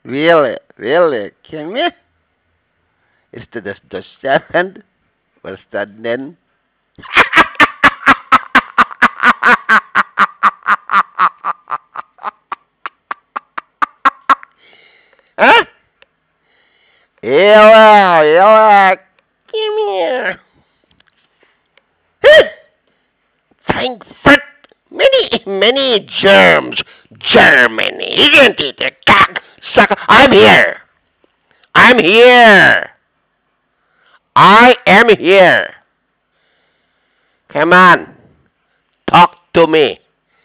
Really, really, can we? Is the seven? What's that then? Huh? Yeah, yeah, come here. Huh? Frankfurt, many germs. Germany, isn't it a cocksucker? I'm here. I'm here. I am here. Come on, talk to me.